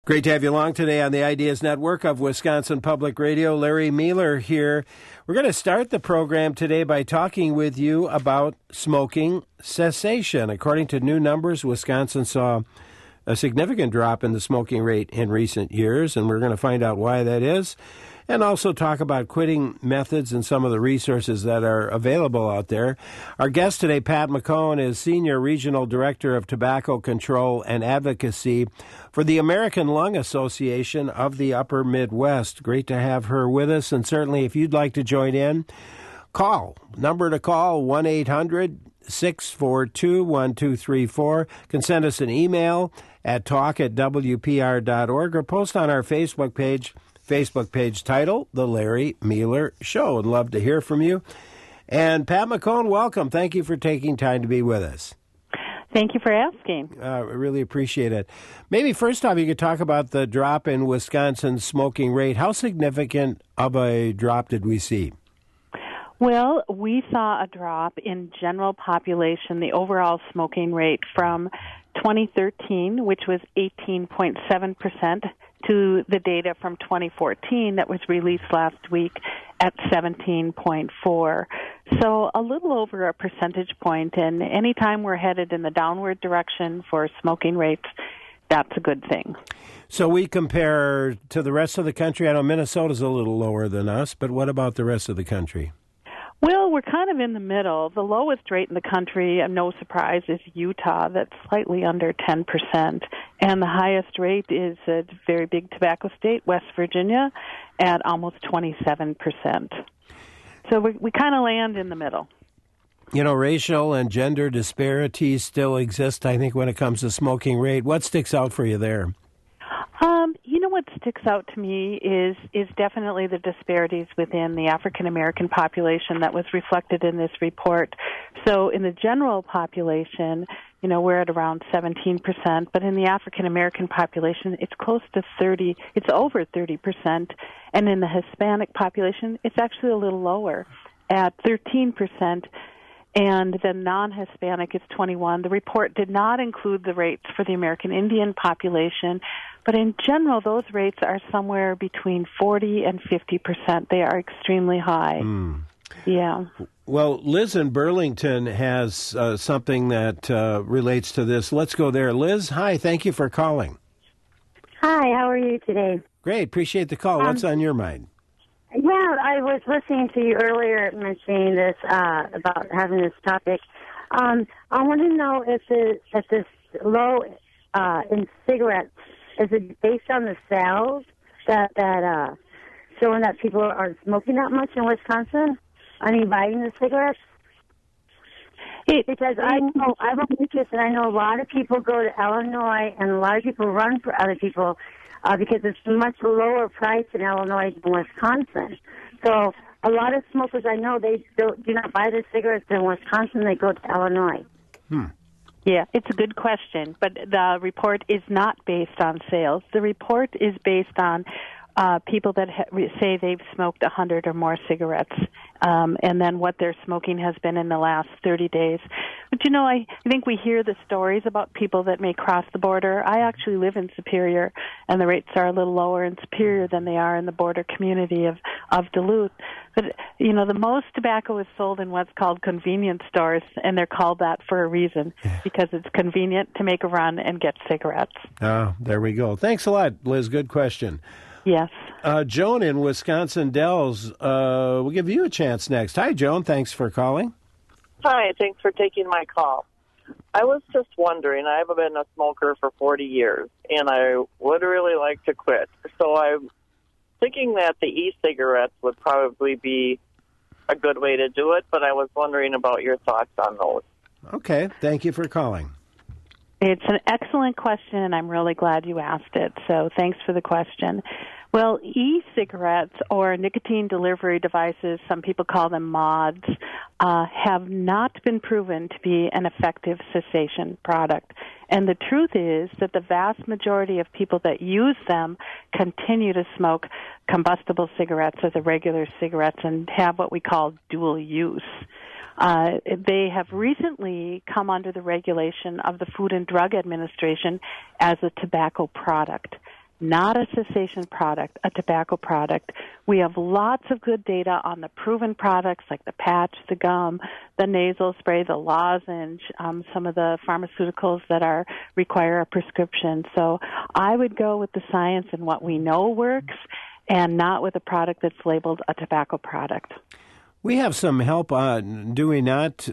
Great to have you along today on the Ideas Network of Wisconsin Public Radio. Larry Mueller here. We're going to start the program today by talking with you about smoking cessation. According to new numbers, Wisconsin saw a significant drop in the smoking rate in recent years, and we're going to find out why that is, and also talk about quitting methods and some of the resources that are available out there. Our guest today, Pat McCone, is Senior Regional Director of Tobacco Control and Advocacy for the American Lung Association of the Upper Midwest. Great to have her with us, and certainly if you'd like to join in, call. Number to call, 1-800-642-1234. Can send us an email at talk@wpr.org or post on our Facebook page title, The Larry Mueller Show. I'd love to hear from you. And Pat McCone, welcome. Thank you for taking time to be with us. Thank you for asking. I really appreciate it. Maybe first off, you could talk about the drop in Wisconsin's smoking rate. How significant of a drop did we see? Well, we saw a drop in general population, the overall smoking rate from 2013, which was 18.7%, to the data from 2014 that was released last week at 17.4. So a little over a percentage point, and anytime we're headed in the downward direction for smoking rates, that's a good thing. So we compare to the rest of the country. I know Minnesota's a little lower than us, but what about the rest of the country? Well, we're kind of in the middle. The lowest rate in the country, no surprise, is Utah. That's slightly under 10%. And the highest rate is a very big tobacco state, West Virginia, at almost 27%. So we kind of land in the middle. You know, racial and gender disparities still exist, I think, when it comes to smoking rate. What sticks out for you there? You know what sticks out to me is definitely the disparities within the African American population that was reflected in this report. So in the general population, you know, we're at around 17%, but in the African American population, it's close to 30. It's over 30%, and in the Hispanic population, it's actually a little lower, at 13%. And the non-Hispanic is 21. The report did not include the rates for the American Indian population, but in general, those rates are somewhere between 40 and 50%. They are extremely high. Yeah. Well, Liz in Burlington has something that relates to this. Let's go there. Liz, hi. Thank you for calling. Hi. How are you today? Great. Appreciate the call. What's on your mind? Yeah, I was listening to you earlier mentioning this about having this topic. I want to know if this low in cigarettes, is it based on the sales that showing that people are smoking that much in Wisconsin? I mean, buying the cigarettes? Because I know I'm a waitress, and I know a lot of people go to Illinois, and a lot of people run for other people. Because it's much lower price in Illinois than Wisconsin. So a lot of smokers I know, they do not buy their cigarettes in Wisconsin. They go to Illinois. Yeah, it's a good question, but the report is not based on sales. The report is based on people that say they've smoked 100 or more cigarettes, and then what their smoking has been in the last 30 days. But, you know, I think we hear the stories about people that may cross the border. I actually live in Superior, and the rates are a little lower in Superior than they are in the border community of Duluth. But, you know, the most tobacco is sold in what's called convenience stores, and they're called that for a reason, because it's convenient to make a run and get cigarettes. Oh, there we go. Thanks a lot, Liz. Good question. Yes. Joan in Wisconsin Dells, we'll give you a chance next. Hi, Joan. Thanks for calling. Hi. Thanks for taking my call. I was just wondering, I've been a smoker for 40 years, and I would really like to quit. So I'm thinking that the e-cigarettes would probably be a good way to do it, but I was wondering about your thoughts on those. Okay. Thank you for calling. It's an excellent question, and I'm really glad you asked it. So thanks for the question. Well, e-cigarettes or nicotine delivery devices, some people call them mods, have not been proven to be an effective cessation product. And the truth is that the vast majority of people that use them continue to smoke combustible cigarettes as a regular cigarettes and have what we call dual use. They have recently come under the regulation of the Food and Drug Administration as a tobacco product. not a cessation product, a tobacco product. We have lots of good data on the proven products like the patch, the gum, the nasal spray, the lozenge, some of the pharmaceuticals that require a prescription. So I would go with the science and what we know works and not with a product that's labeled a tobacco product. We have some help, do we not,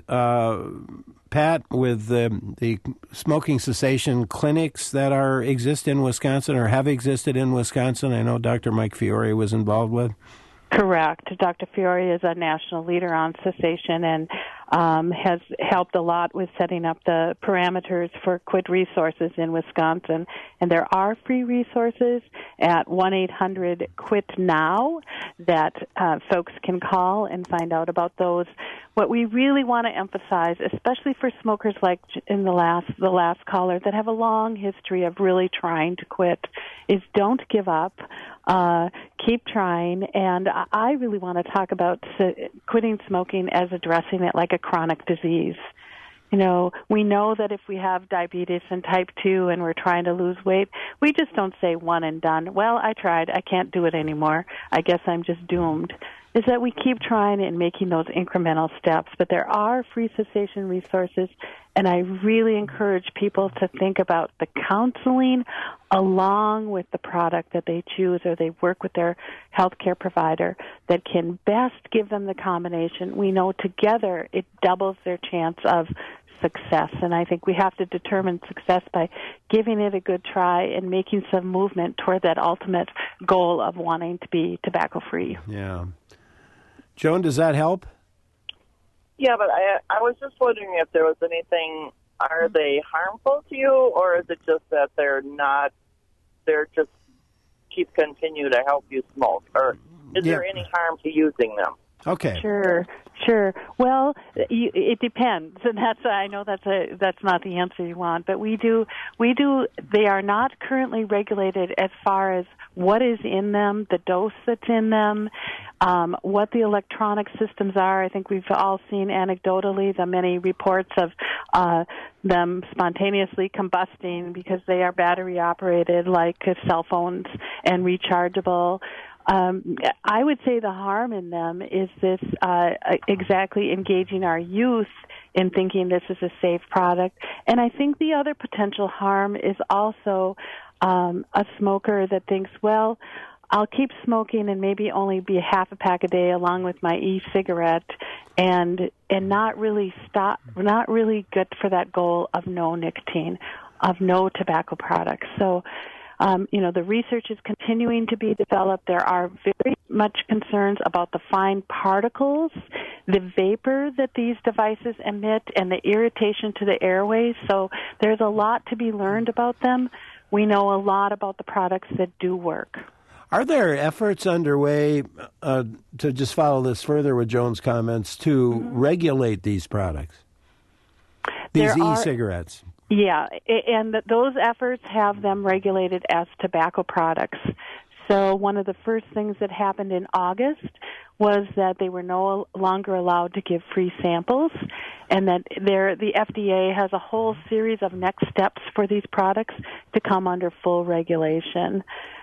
Pat, with the smoking cessation clinics that exist in Wisconsin or have existed in Wisconsin? I know Dr. Mike Fiore was involved with. Correct. Dr. Fiore is a national leader on cessation and has helped a lot with setting up the parameters for quit resources in Wisconsin. And there are free resources at 1-800-QUIT-NOW that folks can call and find out about those. What we really want to emphasize, especially for smokers like in the last caller that have a long history of really trying to quit, is don't give up. Keep trying. And I really want to talk about quitting smoking as addressing it like a chronic disease. You know, we know that if we have diabetes and type 2 and we're trying to lose weight, we just don't say one and done. Well, I tried. I can't do it anymore. I guess I'm just doomed. Is that we keep trying and making those incremental steps. But there are free cessation resources, and I really encourage people to think about the counseling along with the product that they choose or they work with their healthcare provider that can best give them the combination. We know together it doubles their chance of success, and I think we have to determine success by giving it a good try and making some movement toward that ultimate goal of wanting to be tobacco-free. Yeah. Joan, does that help? Yeah, but I was just wondering if there was anything, are they harmful to you, or is it just that they're just continue to help you smoke, or is there any harm to using them? Okay. Sure. Well, it depends, and I know that's not the answer you want, but we do. They are not currently regulated as far as what is in them, the dose that's in them, what the electronic systems are. I think we've all seen anecdotally the many reports of them spontaneously combusting because they are battery operated, like cell phones, and rechargeable. I would say the harm in them is this exactly engaging our youth in thinking this is a safe product. And I think the other potential harm is also a smoker that thinks, well, I'll keep smoking and maybe only be half a pack a day along with my e-cigarette and not really good for that goal of no nicotine, of no tobacco products. So the research is continuing to be developed. There are very much concerns about the fine particles, the vapor that these devices emit, and the irritation to the airways. So there's a lot to be learned about them. We know a lot about the products that do work. Are there efforts underway, to just follow this further with Joan's comments, to regulate these products, these e-cigarettes? Yeah, and those efforts have them regulated as tobacco products. So one of the first things that happened in August was that they were no longer allowed to give free samples, and that the FDA has a whole series of next steps for these products to come under full regulation.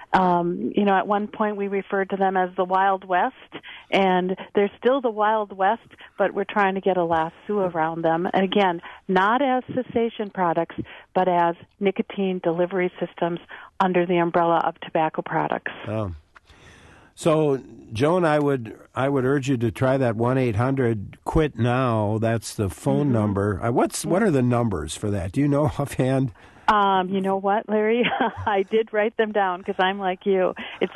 At one point we referred to them as the Wild West, and they're still the Wild West, but we're trying to get a lasso around them. And again, not as cessation products, but as nicotine delivery systems under the umbrella of tobacco products. Oh. So, Joan, I would urge you to try that 1-800-QUIT-NOW. That's the phone number. What are the numbers for that? Do you know offhand? You know what, Larry? I did write them down because I'm like you. It's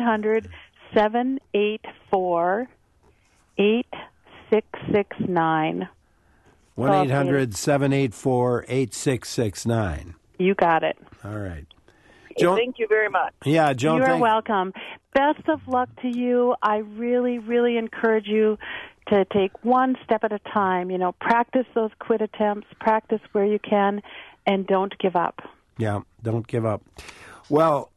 1-800-784-8669. 1-800-784-8669. You got it. All right. Joan, thank you very much. Yeah, Joan. You're welcome. Best of luck to you. I really, really encourage you to take one step at a time. Practice those quit attempts, practice where you can, and don't give up. Yeah, don't give up. Well,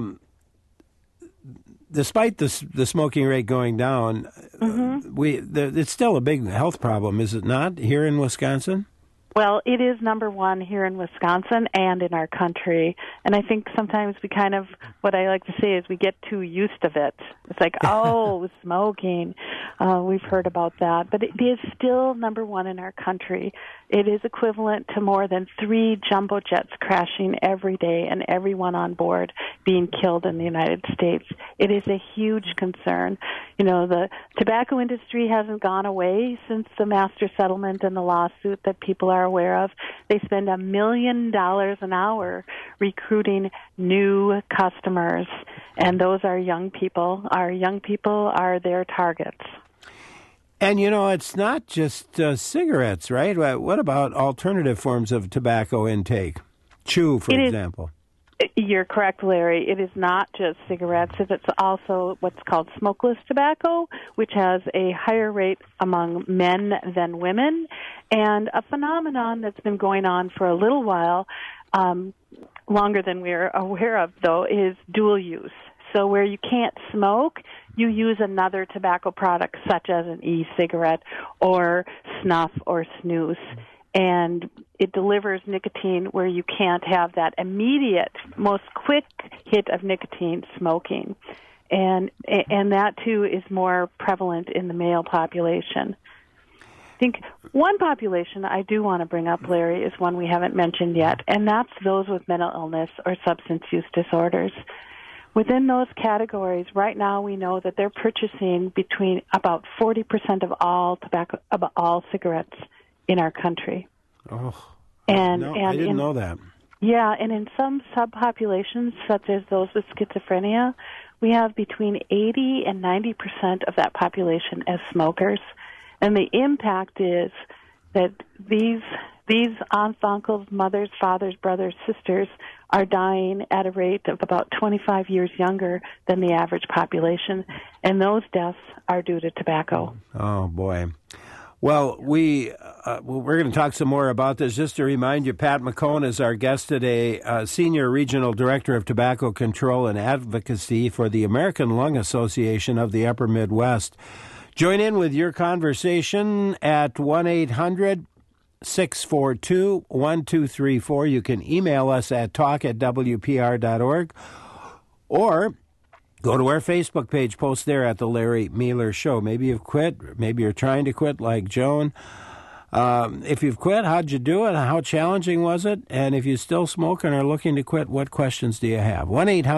despite the smoking rate going down, it's still a big health problem, is it not, here in Wisconsin? Well, it is number one here in Wisconsin and in our country. And I think sometimes we kind of, what I like to say is we get too used to it. It's like, oh, smoking. We've heard about that. But it is still number one in our country. It is equivalent to more than 3 jumbo jets crashing every day and everyone on board being killed in the United States. It is a huge concern. You know, the tobacco industry hasn't gone away since the master settlement and the lawsuit that people are aware of. They spend $1 million an hour recruiting new customers, and those are young people. Our young people are their targets. And, you know, it's not just cigarettes, right? What about alternative forms of tobacco intake? Chew, for example. You're correct, Larry. It is not just cigarettes. It's also what's called smokeless tobacco, which has a higher rate among men than women. And a phenomenon that's been going on for a little while, longer than we're aware of, though, is dual use. So where you can't smoke, you use another tobacco product, such as an e-cigarette or snuff or snus. And it delivers nicotine where you can't have that immediate, most quick hit of nicotine, smoking. And that, too, is more prevalent in the male population. I think one population I do want to bring up, Larry, is one we haven't mentioned yet, and that's those with mental illness or substance use disorders. Within those categories, right now we know that they're purchasing between about 40% of all tobacco, of all cigarettes in our country. Oh, I didn't know that. Yeah, and in some subpopulations, such as those with schizophrenia, we have between 80 and 90% of that population as smokers. And the impact is that these aunts, uncles, mothers, fathers, brothers, sisters are dying at a rate of about 25 years younger than the average population, and those deaths are due to tobacco. Oh, boy. Well, we're going to talk some more about this. Just to remind you, Pat McCone is our guest today, Senior Regional Director of Tobacco Control and Advocacy for the American Lung Association of the Upper Midwest. Join in with your conversation at 1-800-642-1234. You can email us at talk@wpr.org or go to our Facebook page, post there at The Larry Meiler Show. Maybe you've quit. Maybe you're trying to quit like Joan. If you've quit, how'd you do it? How challenging was it? And if you still smoke and are looking to quit, what questions do you have?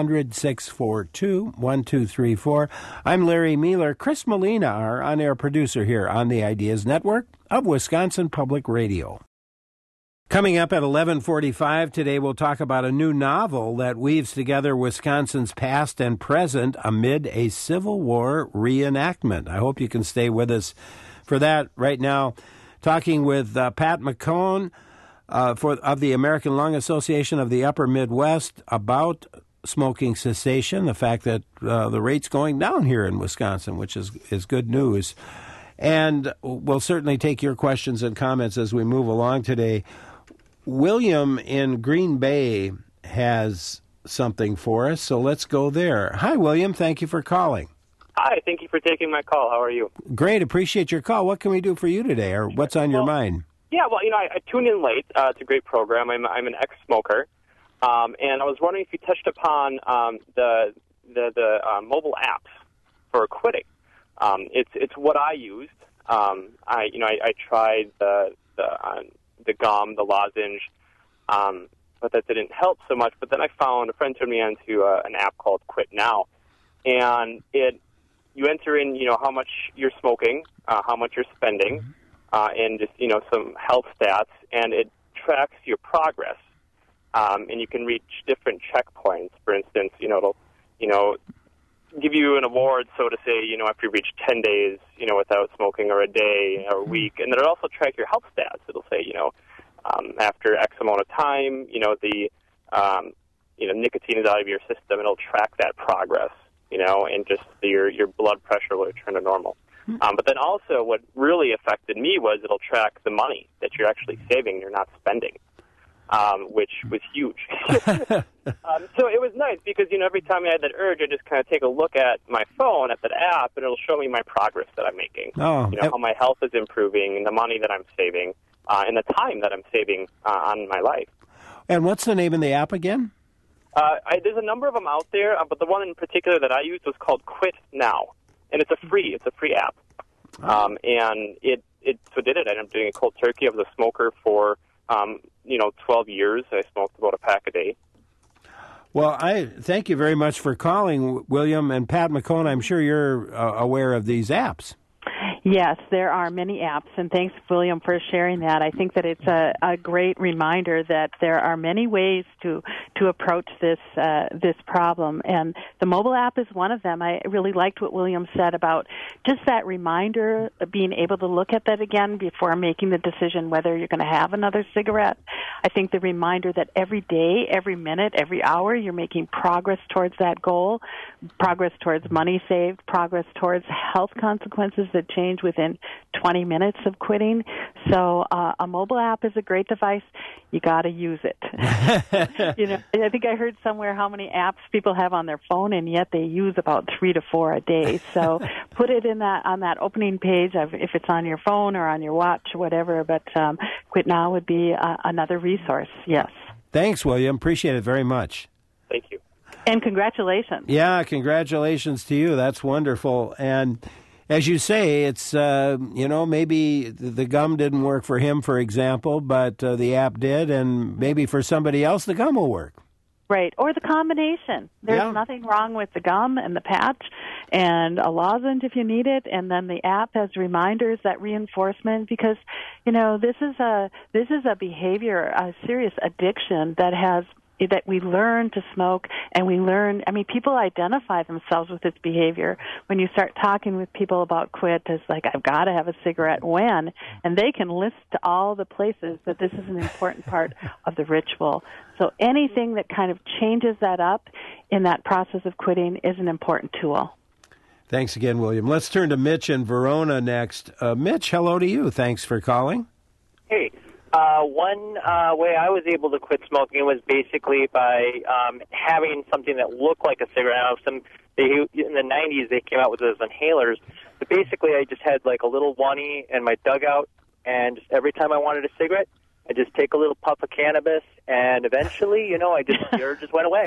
1-800-642-1234. I'm Larry Meiler. Chris Molina, our on-air producer here on the Ideas Network of Wisconsin Public Radio. Coming up at 11:45 today, we'll talk about a new novel that weaves together Wisconsin's past and present amid a Civil War reenactment. I hope you can stay with us for that. Right now, talking with Pat McCone of the American Lung Association of the Upper Midwest about smoking cessation, the fact that the rate's going down here in Wisconsin, which is good news. And we'll certainly take your questions and comments as we move along today. William in Green Bay has something for us, so let's go there. Hi, William. Thank you for calling. Hi, thank you for taking my call. How are you? Great. Appreciate your call. What can we do for you today, or what's on your mind? Yeah, well, I tuned in late. It's a great program. I'm an ex-smoker, and I was wondering if you touched upon the mobile apps for quitting. It's what I used. I tried the gum, the lozenge, but that didn't help so much. But then a friend turned me onto an app called Quit Now, and you enter in, how much you're smoking, how much you're spending, and just, some health stats, and it tracks your progress. And you can reach different checkpoints. For instance, it'll, give you an award, so to say, after you reach 10 days, without smoking, or a day, or a week. And then it'll also track your health stats. It'll say, after X amount of time, the nicotine is out of your system. It'll track that progress, and just your blood pressure will return to normal. But then also what really affected me was it'll track the money that you're actually saving, you're not spending. which was huge. So it was nice because, every time I had that urge, I just kind of take a look at my phone, at that app, and it'll show me my progress that I'm making. How my health is improving, and the money that I'm saving, and the time that I'm saving on my life. And what's the name of the app again? There's a number of them out there, but the one in particular that I used was called Quit Now, and it's a free app. And it did it. I ended up doing a cold turkey. I was a smoker for 12 years. I smoked about a pack a day. Well, I thank you very much for calling, William. And Pat McCone, I'm sure you're aware of these apps. Yes, there are many apps, and thanks, William, for sharing that. I think that it's a great reminder that there are many ways to approach this problem, and the mobile app is one of them. I really liked what William said about just that reminder of being able to look at that again before making the decision whether you're going to have another cigarette. I think the reminder that every day, every minute, every hour, you're making progress towards that goal, progress towards money saved, progress towards health consequences that change within 20 minutes of quitting. So a mobile app is a great device. You got to use it. I think I heard somewhere how many apps people have on their phone, and yet they use about 3 to 4 a day. So put it on that opening page if it's on your phone or on your watch or whatever. But Quit Now would be another resource. Yes. Thanks, William. Appreciate it very much. Thank you. And congratulations. Yeah, congratulations to you. That's wonderful. And as you say, it's, maybe the gum didn't work for him, for example, but the app did, and maybe for somebody else the gum will work. Right, or the combination. There's nothing wrong with the gum and the patch and a lozenge if you need it, and then the app has reminders, that reinforcement, because, this is a behavior, a serious addiction that we learn to smoke, and people identify themselves with this behavior. When you start talking with people about quit, it's like, I've got to have a cigarette when, and they can list all the places that this is an important part of the ritual. So anything that kind of changes that up in that process of quitting is an important tool. Thanks again, William. Let's turn to Mitch in Verona next. Mitch, hello to you. Thanks for calling. Hey. One way I was able to quit smoking was basically by having something that looked like a cigarette. In the 90s, they came out with those inhalers. But basically, I just had like a little oneie in my dugout, and just every time I wanted a cigarette, I just take a little puff of cannabis, and eventually, the urge just went away.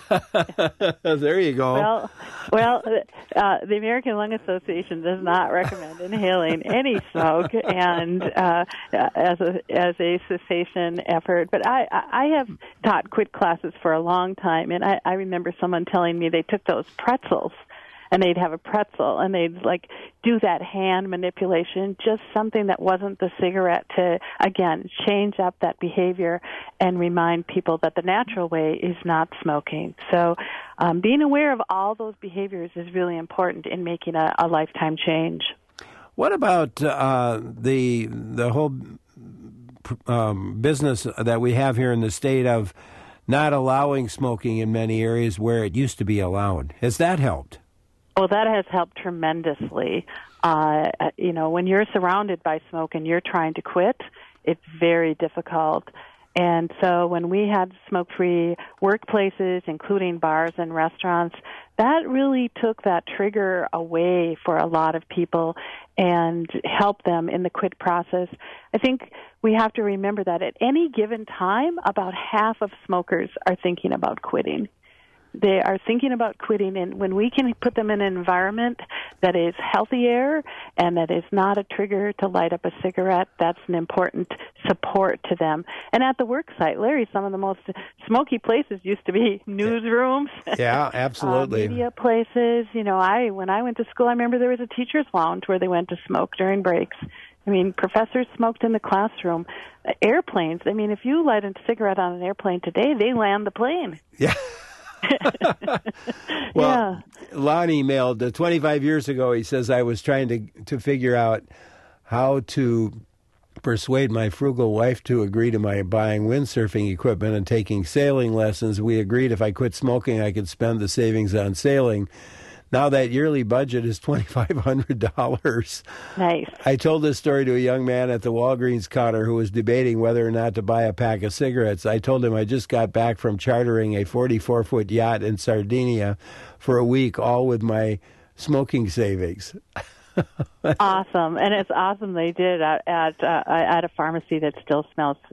There you go. Well, the American Lung Association does not recommend inhaling any smoke, and as a cessation effort. But I have taught quit classes for a long time, and I remember someone telling me they took those pretzels. And they'd have a pretzel, and they'd do that hand manipulation, just something that wasn't the cigarette to, again, change up that behavior and remind people that the natural way is not smoking. So being aware of all those behaviors is really important in making a lifetime change. What about the whole business that we have here in the state of not allowing smoking in many areas where it used to be allowed? Has that helped? Well, that has helped tremendously. When you're surrounded by smoke and you're trying to quit, it's very difficult. And so when we had smoke-free workplaces, including bars and restaurants, that really took that trigger away for a lot of people and helped them in the quit process. I think we have to remember that at any given time, about half of smokers are thinking about quitting. They are thinking about quitting, and when we can put them in an environment that is healthier and that is not a trigger to light up a cigarette, that's an important support to them. And at the work site, Larry, some of the most smoky places used to be newsrooms. Yeah, absolutely. Media places. When I went to school, I remember there was a teacher's lounge where they went to smoke during breaks. Professors smoked in the classroom. Airplanes. If you light a cigarette on an airplane today, they land the plane. Yeah. Lon emailed 25 years ago. He says, I was trying to figure out how to persuade my frugal wife to agree to my buying windsurfing equipment and taking sailing lessons. We agreed if I quit smoking, I could spend the savings on sailing. now that yearly budget is $2,500. Nice. I told this story to a young man at the Walgreens counter who was debating whether or not to buy a pack of cigarettes. I told him I just got back from chartering a 44-foot yacht in Sardinia for a week, all with my smoking savings. Awesome, and it's awesome they did at a pharmacy that still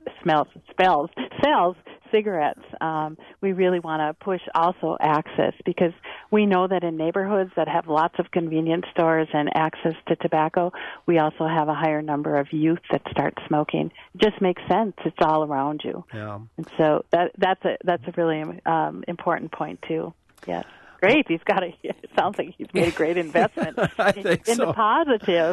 sells cigarettes. We really want to push also access, because we know that in neighborhoods that have lots of convenience stores and access to tobacco, we also have a higher number of youth that start smoking. It just makes sense. It's all around you. Yeah. And so that's a really important point too. Yes. Great. It sounds like he's made a great investment I think in so. the positive.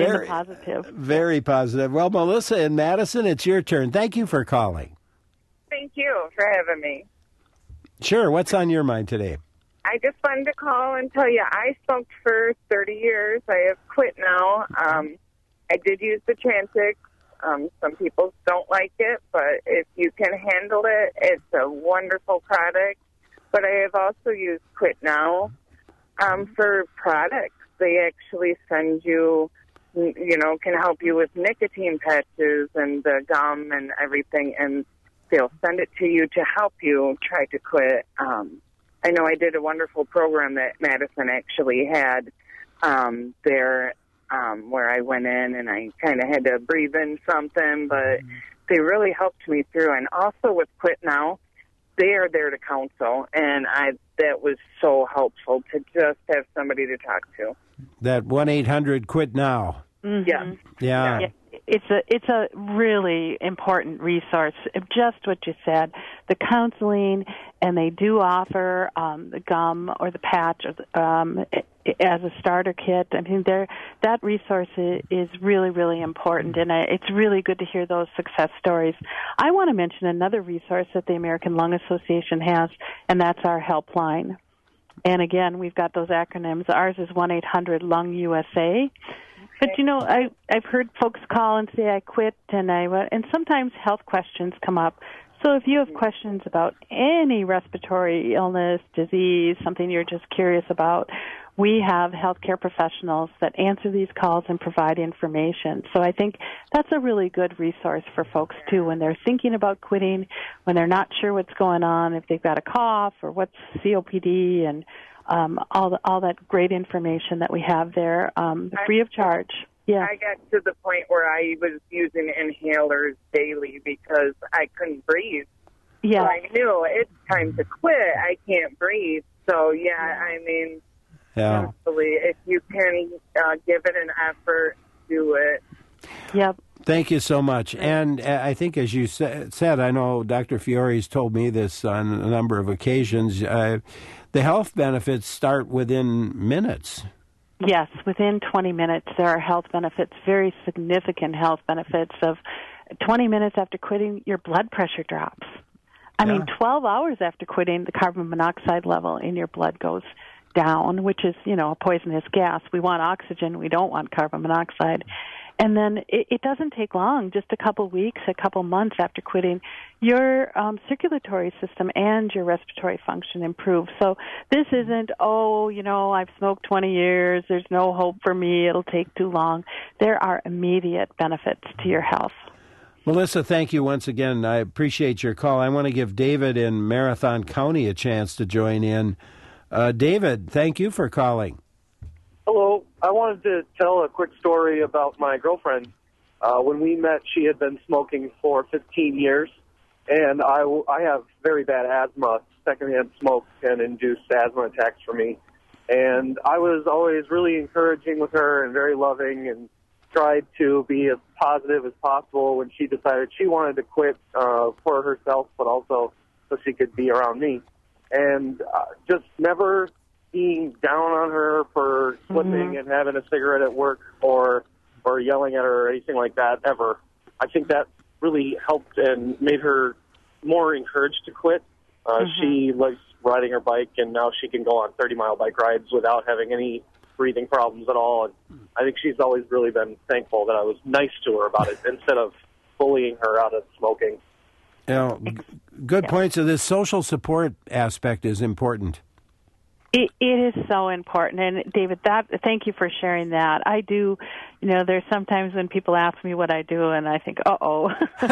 Very positive. Well, Melissa in Madison, it's your turn. Thank you for calling. Thank you for having me. Sure. What's on your mind today? I just wanted to call and tell you I smoked for 30 years. I have quit now. I did use the Chantix. Some people don't like it, but if you can handle it, it's a wonderful product. But I have also used Quit Now for products. They actually send you, can help you with nicotine patches and the gum and everything, and they'll send it to you to help you try to quit. I know I did a wonderful program that Madison actually had there where I went in and I kind of had to breathe in something, but they really helped me through. And also with Quit Now, they are there to counsel, and that was so helpful to just have somebody to talk to. That 1-800-QUIT-NOW. Mm-hmm. Yeah. It's a really important resource. Just what you said, the counseling, and they do offer the gum or the patch as a starter kit. I mean, that resource is really, really important, and it's really good to hear those success stories. I want to mention another resource that the American Lung Association has, and that's our helpline. And again, we've got those acronyms. Ours is 1-800-LUNG-USA. But I've heard folks call and say I quit, and sometimes health questions come up. So if you have questions about any respiratory illness, disease, something you're just curious about, we have healthcare professionals that answer these calls and provide information. So I think that's a really good resource for folks too when they're thinking about quitting, when they're not sure what's going on, if they've got a cough or what's COPD, and all that great information that we have there, free of charge. Yeah. I got to the point where I was using inhalers daily because I couldn't breathe. Yeah. So I knew it's time to quit. I can't breathe. So, absolutely. If you can give it an effort, do it. Yep. Thank you so much. And I think, as you said, I know Dr. Fiore's told me this on a number of occasions, the health benefits start within minutes. Yes, within 20 minutes there are health benefits, very significant health benefits of 20 minutes after quitting, your blood pressure drops. I mean, 12 hours after quitting, the carbon monoxide level in your blood goes down, which is, a poisonous gas. We want oxygen. We don't want carbon monoxide. And then it doesn't take long, just a couple weeks, a couple months after quitting, your circulatory system and your respiratory function improve. So this isn't, I've smoked 20 years, there's no hope for me, it'll take too long. There are immediate benefits to your health. Melissa, thank you once again. I appreciate your call. I want to give David in Marathon County a chance to join in. David, thank you for calling. Hello. I wanted to tell a quick story about my girlfriend. When we met, she had been smoking for 15 years, and I have very bad asthma. Secondhand smoke can induce asthma attacks for me. And I was always really encouraging with her and very loving and tried to be as positive as possible when she decided she wanted to quit for herself, but also so she could be around me. And just never being down on her for slipping and having a cigarette at work or yelling at her or anything like that ever. I think that really helped and made her more encouraged to quit. She likes riding her bike, and now she can go on 30-mile bike rides without having any breathing problems at all. And I think she's always really been thankful that I was nice to her about it instead of bullying her out of smoking. Good point. So this social support aspect is important. It is so important. And David, thank you for sharing that. I do, there's sometimes when people ask me what I do and I think, uh-oh.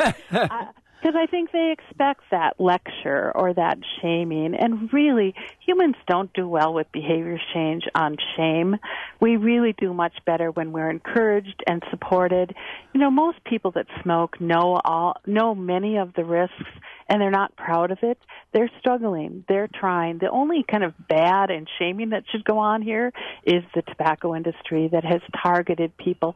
Because I think they expect that lecture or that shaming. And really, humans don't do well with behavior change on shame. We really do much better when we're encouraged and supported. Most people that smoke know many of the risks, and they're not proud of it. They're struggling. They're trying. The only kind of bad and shaming that should go on here is the tobacco industry that has targeted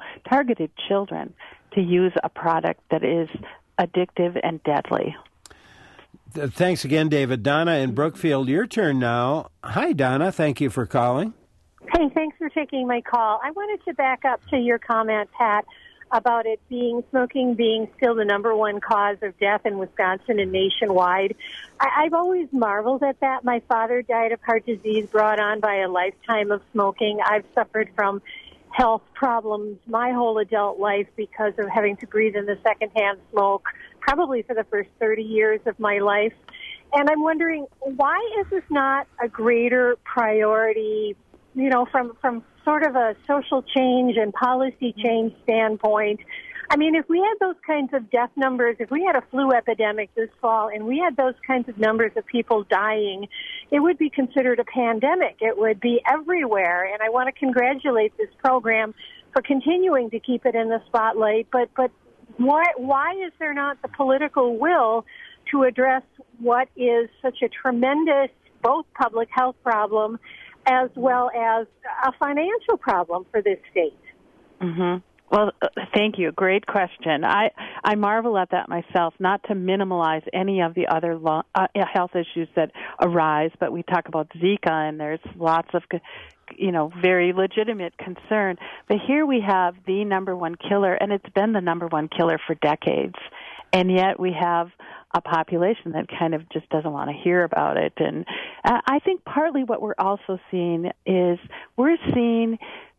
children to use a product that is addictive and deadly. Thanks again, David. Donna in Brookfield, your turn now. Hi, Donna. Thank you for calling. Hey, thanks for taking my call. I wanted to back up to your comment, Pat, about smoking being still the number one cause of death in Wisconsin and nationwide. I've always marveled at that. My father died of heart disease brought on by a lifetime of smoking. I've suffered from health problems my whole adult life because of having to breathe in the secondhand smoke, probably for the first 30 years of my life. And I'm wondering, why is this not a greater priority, from sort of a social change and policy change standpoint? I mean, if we had those kinds of death numbers, if we had a flu epidemic this fall and we had those kinds of numbers of people dying, it would be considered a pandemic. It would be everywhere. And I want to congratulate this program for continuing to keep it in the spotlight. But why is there not the political will to address what is such a tremendous both public health problem as well as a financial problem for this state? Mm-hmm. Well, thank you. Great question. I marvel at that myself, not to minimize any of the other health issues that arise, but we talk about Zika, and there's lots of, very legitimate concern. But here we have the number one killer, and it's been the number one killer for decades. And yet we have a population that kind of just doesn't want to hear about it. And I think partly what we're also seeing is we're seeing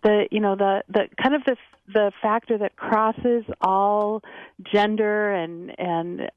the kind of the factor that crosses all gender and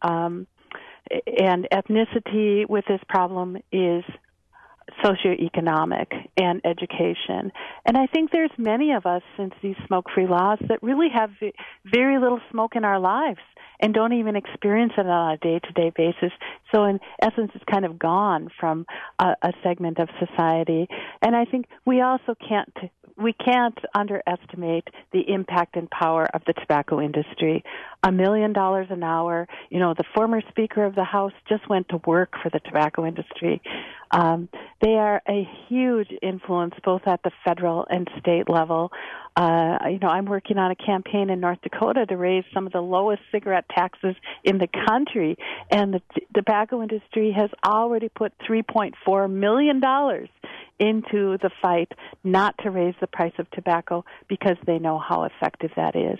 ethnicity with this problem is socioeconomic and education. And I think there's many of us since these smoke-free laws that really have very little smoke in our lives and don't even experience it on a day-to-day basis. So in essence, it's kind of gone from a segment of society. And I think we also can't underestimate the impact and power of the tobacco industry. $1 million an hour. The former Speaker of the House just went to work for the tobacco industry. They are a huge influence both at the federal and state level. I'm working on a campaign in North Dakota to raise some of the lowest cigarette taxes in the country, and the tobacco industry has already put $3.4 million into the fight not to raise the price of tobacco because they know how effective that is.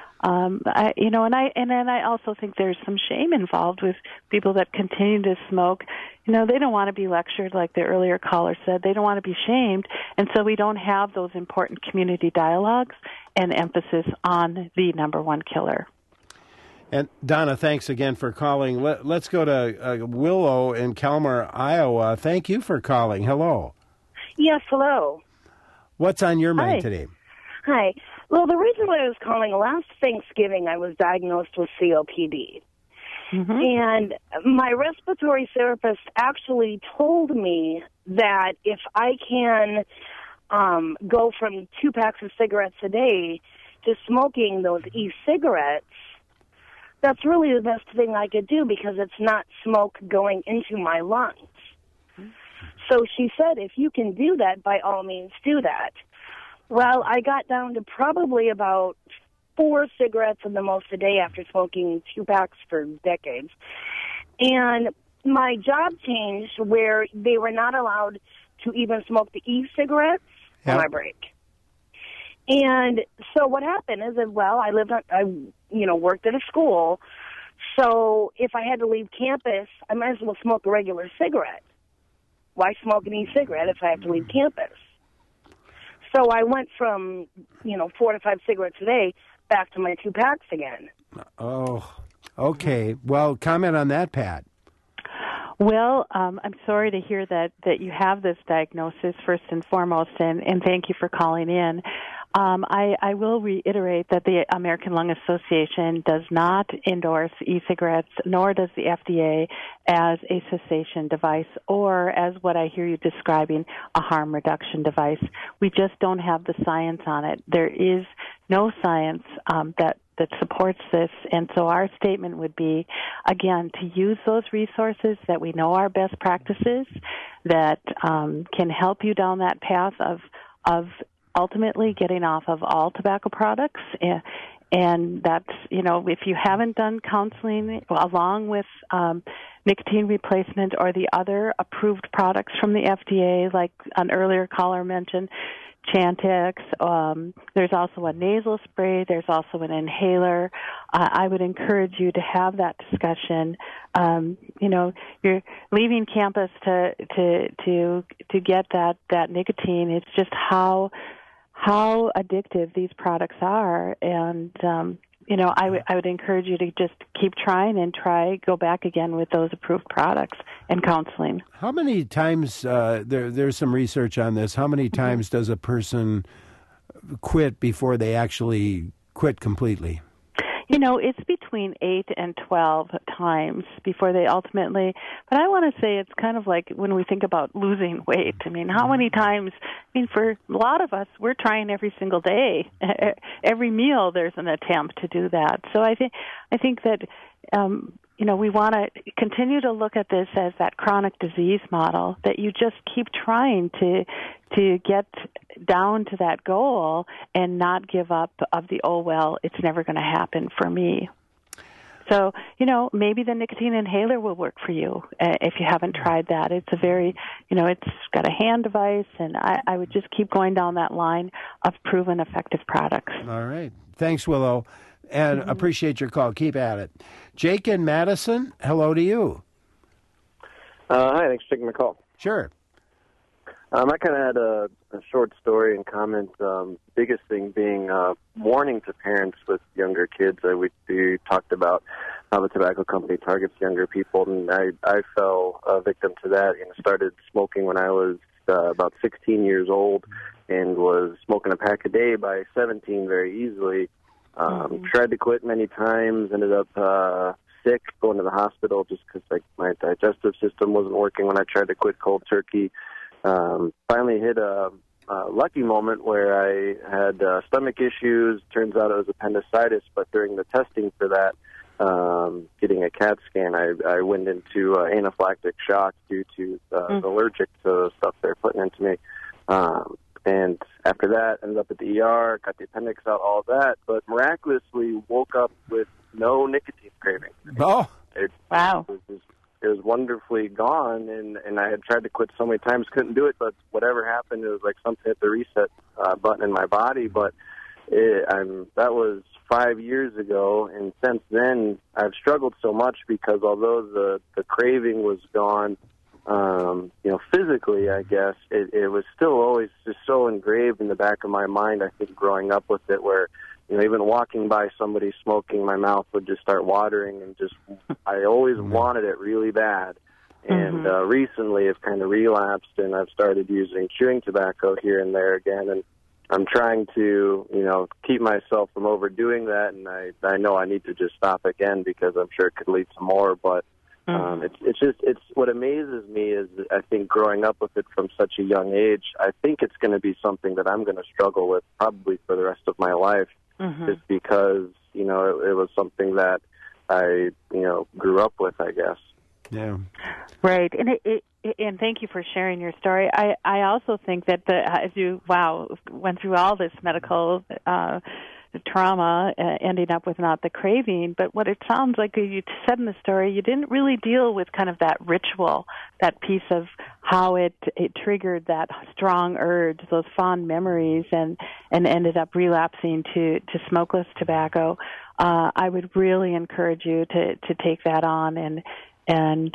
I also think there's some shame involved with people that continue to smoke. They don't want to be lectured, like the earlier caller said. They don't want to be shamed, and so we don't have those important community dialogues and emphasis on the number one killer. And Donna, thanks again for calling. Let's go to Willow in Calmar, Iowa. Thank you for calling. Hello. Yes, hello. What's on your mind today? Hi. Well, the reason why I was calling, last Thanksgiving I was diagnosed with COPD. Mm-hmm. And my respiratory therapist actually told me that if I can go from 2 packs of cigarettes a day to smoking those e-cigarettes, that's really the best thing I could do because it's not smoke going into my lungs. Mm-hmm. So she said, if you can do that, by all means do that. Well, I got down to probably about 4 cigarettes at the most a day after smoking 2 packs for decades. And my job changed where they were not allowed to even smoke the e-cigarettes on my break. And so what happened is that, I worked at a school. So if I had to leave campus, I might as well smoke a regular cigarette. Why smoke an e-cigarette if I have to leave campus? So I went from, 4 to 5 cigarettes a day back to my 2 packs again. Oh, okay. Well, comment on that, Pat. Well, I'm sorry to hear that you have this diagnosis, first and foremost, and thank you for calling in. I will reiterate that the American Lung Association does not endorse e-cigarettes, nor does the FDA, as a cessation device or as what I hear you describing, a harm reduction device. We just don't have the science on it. There is no science that supports this, and so our statement would be, again, to use those resources that we know are best practices that can help you down that path of ultimately getting off of all tobacco products. And that's, if you haven't done counseling along with nicotine replacement or the other approved products from the FDA, like an earlier caller mentioned, Chantix, there's also a nasal spray, there's also an inhaler. I would encourage you to have that discussion. You're leaving campus to get that nicotine. It's just how addictive these products are, and I would encourage you to just keep trying and go back again with those approved products and counseling. How many times, there's some research on this, how many times does a person quit before they actually quit completely? It's between 8 and 12 times before they ultimately, but I want to say it's kind of like when we think about losing weight. I mean, how many times, for a lot of us, we're trying every single day. Every meal there's an attempt to do that. So I think that, we want to continue to look at this as that chronic disease model, that you just keep trying to get down to that goal and not give up of the, it's never going to happen for me. So, maybe the nicotine inhaler will work for you if you haven't tried that. It's a very, it's got a hand device, and I would just keep going down that line of proven effective products. All right. Thanks, Willow, and appreciate your call. Keep at it. Jake in Madison, hello to you. Hi, thanks for taking my call. Sure. I kind of had a short story and comment. Biggest thing being warning to parents with younger kids. We talked about how the tobacco company targets younger people, and I fell victim to that. Started smoking when I was about 16 years old and was smoking a pack a day by 17 very easily. Tried to quit many times, ended up sick, going to the hospital just because my digestive system wasn't working when I tried to quit cold turkey. Finally hit a lucky moment where I had stomach issues. Turns out it was appendicitis, but during the testing for that, getting a CAT scan, I went into anaphylactic shock due to allergic to stuff they're putting into me. And after that, ended up at the ER, got the appendix out, all of that, but miraculously woke up with no nicotine craving. Oh, wow. It was wonderfully gone, and I had tried to quit so many times, couldn't do it, but whatever happened, it was like something hit the reset button in my body. But that was 5 years ago, and since then, I've struggled so much because although the craving was gone, physically, I guess, it was still always just so engraved in the back of my mind, I think, growing up with it, where, even walking by somebody smoking, my mouth would just start watering, and I always wanted it really bad. And recently I've kind of relapsed, and I've started using chewing tobacco here and there again, and I'm trying to, keep myself from overdoing that, and I know I need to just stop again because I'm sure it could lead to more, but it's what amazes me is I think growing up with it from such a young age, I think it's going to be something that I'm going to struggle with probably for the rest of my life, just because, it was something that I, grew up with, I guess. Yeah. Right. And thank you for sharing your story. I also think that as you, went through all this medical trauma, ending up with not the craving, but what it sounds like you said in the story, you didn't really deal with kind of that ritual, that piece of how it triggered that strong urge, those fond memories, and ended up relapsing to smokeless tobacco. I would really encourage you to take that on, and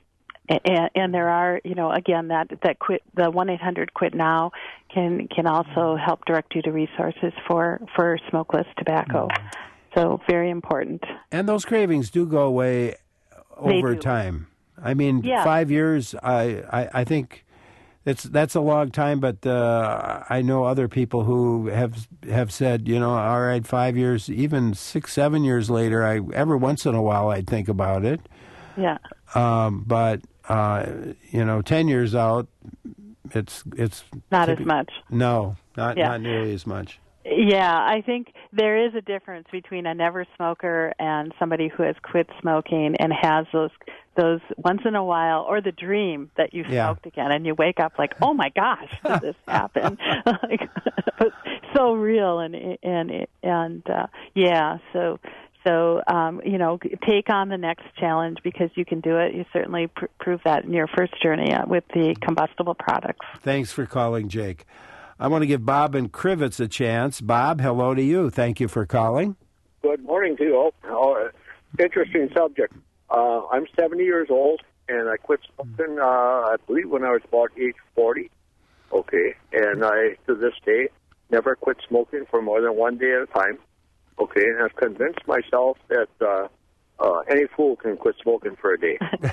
there are, again, that quit, the 1-800-QUIT NOW can also help direct you to resources for smokeless tobacco. So very important. And those cravings do go away over time. I mean, 5 years, I think that's a long time, but I know other people who have said, all right, 5 years, even 6, 7 years later, every once in a while I'd think about it. Yeah. But 10 years out, it's not as much. No, not nearly as much. Yeah, I think there is a difference between a never smoker and somebody who has quit smoking and has those once in a while, or the dream that you smoked again, and you wake up like, oh my gosh, did this happen? So real So take on the next challenge because you can do it. You certainly prove that in your first journey with the combustible products. Thanks for calling, Jake. I want to give Bob and Crivets a chance. Bob, hello to you. Thank you for calling. Good morning to you all. Interesting subject. I'm 70 years old, and I quit smoking, I believe, when I was about age 40. Okay, and I, to this day, never quit smoking for more than one day at a time. Okay, and I've convinced myself that any fool can quit smoking for a day.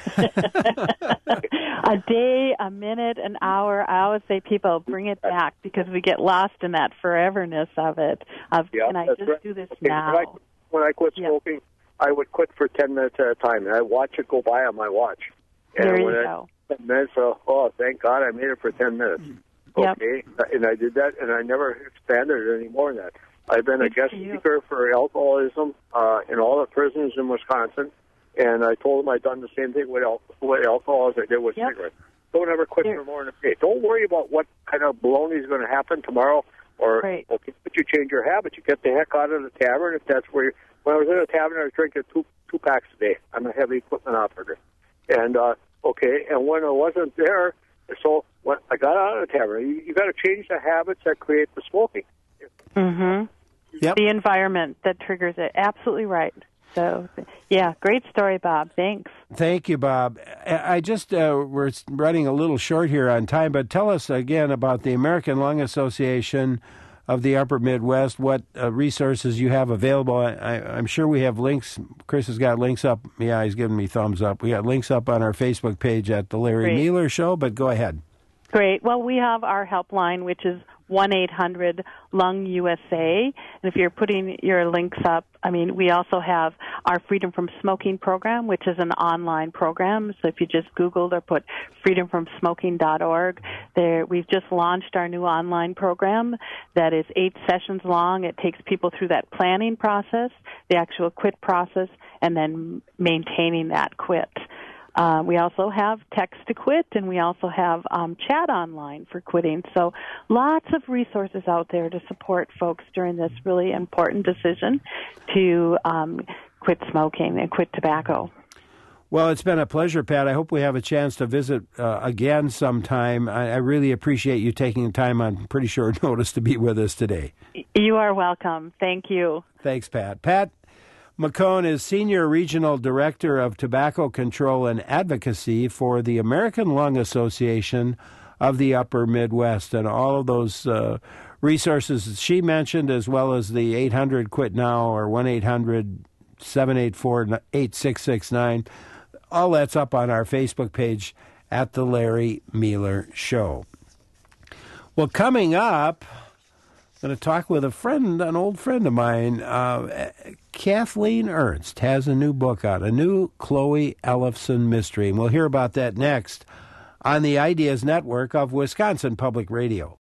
A day, a minute, an hour. I always say, people, bring it back because we get lost in that foreverness of it. Can I just do this now? When I quit smoking, I would quit for 10 minutes at a time, and I'd watch it go by on my watch. And there you go. 10 minutes, thank God I made it for 10 minutes. Okay, and I did that, and I never expanded it any more than that. I've been a guest speaker for alcoholism in all the prisons in Wisconsin, and I told them I'd done the same thing with alcohol as I did with cigarettes. Don't ever quit for more than a day. Don't worry about what kind of baloney is going to happen tomorrow, but you change your habits. You get the heck out of the tavern if that's where when I was in a tavern, I was drinking two packs a day. I'm a heavy equipment operator. And, and when I wasn't there, so when I got out of the tavern, you got to change the habits that create the smoking. Mm-hmm. Yep. The environment that triggers it. Absolutely right. So, great story, Bob. Thanks. Thank you, Bob. I just, we're running a little short here on time, but tell us again about the American Lung Association of the Upper Midwest, what resources you have available. I'm sure we have links. Chris has got links up. Yeah, he's giving me thumbs up. We got links up on our Facebook page at The Larry Mealer Show, but go ahead. Great. Well, we have our helpline, which is 1-800-LUNG-USA. And if you're putting your links up, we also have our Freedom from Smoking program, which is an online program. So if you just Googled or put freedomfromsmoking.org, we've just launched our new online program that is 8 sessions long. It takes people through that planning process, the actual quit process, and then maintaining that quit. We also have text to quit, and we also have chat online for quitting. So lots of resources out there to support folks during this really important decision to quit smoking and quit tobacco. Well, it's been a pleasure, Pat. I hope we have a chance to visit again sometime. I really appreciate you taking the time on pretty short notice to be with us today. You are welcome. Thank you. Thanks, Pat. Pat McCone is Senior Regional Director of Tobacco Control and Advocacy for the American Lung Association of the Upper Midwest. And all of those resources she mentioned, as well as the 800 Quit Now or 1-800-784-8669, all that's up on our Facebook page at The Larry Mealer Show. Well, coming up, I'm going to talk with an old friend of mine. Kathleen Ernst has a new book out, a new Chloe Ellefson mystery, and we'll hear about that next on the Ideas Network of Wisconsin Public Radio.